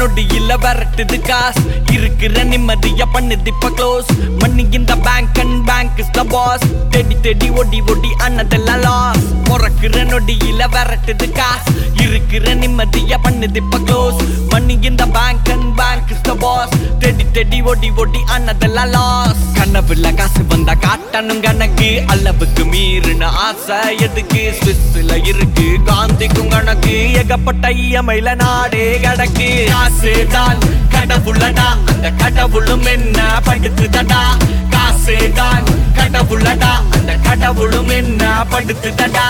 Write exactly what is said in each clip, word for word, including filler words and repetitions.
நொடியில விரட்டுது காசு இருக்கிற நிம்மதியா பண்ணுது இப்ப க்ளோஸ் மணி இந்த bank and bank is the boss தேடி தேடி ஒடி ஒடி அண்ணதெல்லாம் லாஸ் முறக்குற நொடியில விரட்டுது காசு இருக்கிற நிம்மதியா பண்ணுது இப்ப க்ளோஸ் மணி இந்த bank and bank is the boss தேடி தேடி ஒடி ஒடி அண்ணதெல்லாம் லாஸ் கனவுல காசு வந்தா காட்டணும் கணக்கு அளவுக்கு மீறின ஆசை எதுக்கு ஸ்விஸ்ல இருக்கு காந்திக்கும் கணக்கு ஏகப்பட்ட இயமையில நாடே கடக்கு காசுதான் கடவுளடா அந்த கடவுளும் என்ன படுத்துதடா காசுதான் கடவுளடா அந்த கடவுளும் என்ன படுத்துதடா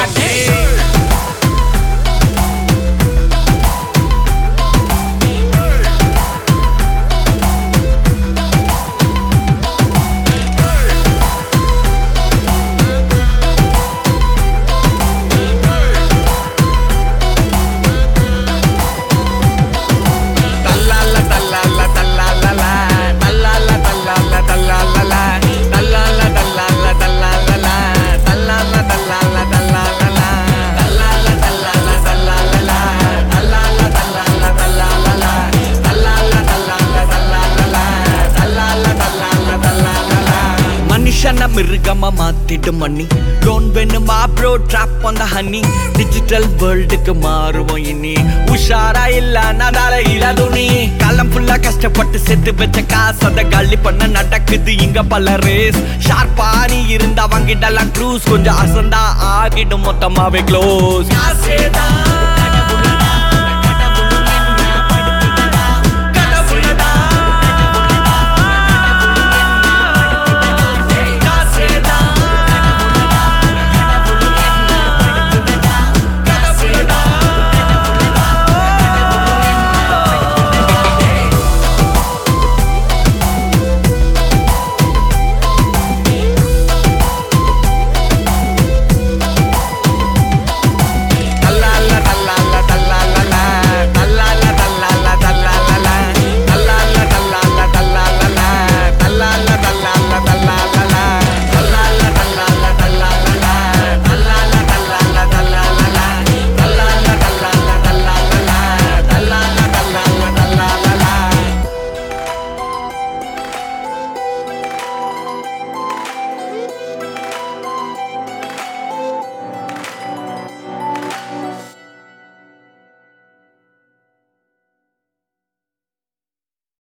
மிருகமா மாத்திடும் மணி லோன் வேணுமா bro drop on the honey digital வேர்ல்டுக்கு மாறுவோம் இனி உஷாரா இல்ல நடால இல்ல துணி காலம் ஃபுல்லா கஷ்டப்பட்டு செத்து வச்ச காசு அதை காலி பண்ண நடக்குது இங்க பல ரேஸ் ஷார்ப்பா நீ இருந்தா வாங்கிடலாம் க்ரூஸ் கொஞ்சம் அசந்தா ஆகிடும் மொத்தமாவே க்ளோஸ்